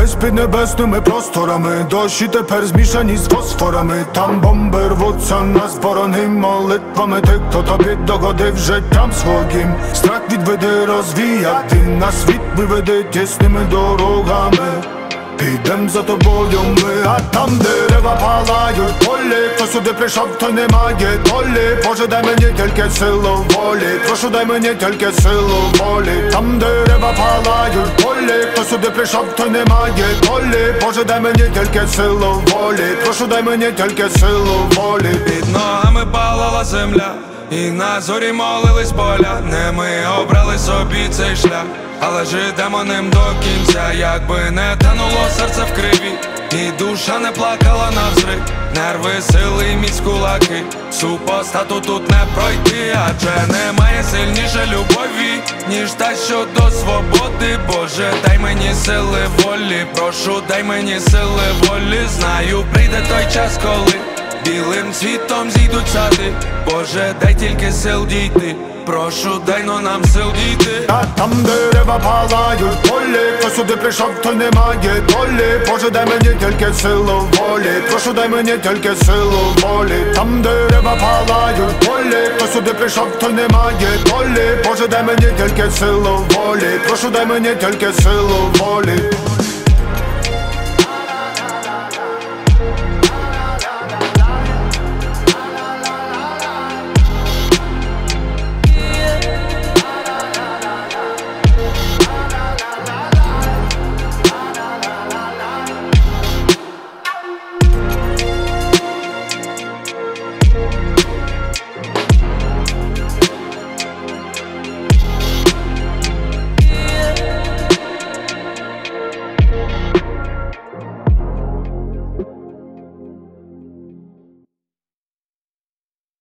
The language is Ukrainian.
Десь під небесними просторами дощі тепер змішані з фосфорами. Там бомби рвуться, нас борони молитвами тих, хто тобі догодив життям своїм. Страх відведи, розвіяти, на світ виведи тісними дорогами. Підем за тобою ми, а там дерева палають полі. Хто сюди прийшов, хто не має долі. Боже, дай мені тільки силу волі, прошу, дай мені тільки силу волі. Там дерева палають полі. Хто сюди прийшов, хто не має долі. Боже, дай мені тільки силу волі, прошу, дай мені тільки силу волі. Під ногами палала земля, і на зорі молились поля. Не ми обрали собі цей шлях, але ж ідемо ним до кінця. Якби не тануло серце в криві, і душа не плакала навзрив. Нерви, сили і міць кулаки, супостату тут не пройти. Адже немає сильніше любові, ніж та, що до свободи. Боже, дай мені сили волі, прошу, дай мені сили волі. Знаю, прийде той час, коли білим цвітом зійдуть сади. Боже, дай тільки сил дійти, прошу, дай но нам сил дійти. А там дерева палають полі. Хто сюди прийшов, хто не має долі. Боже, дай мені тільки силу волі, прошу, дай мені тільки силу волі. Там дерева палають полі. Хто сюди прийшов, хто не має долі. Боже, дай мені тільки силу волі, прошу, дай мені тільки силу волі.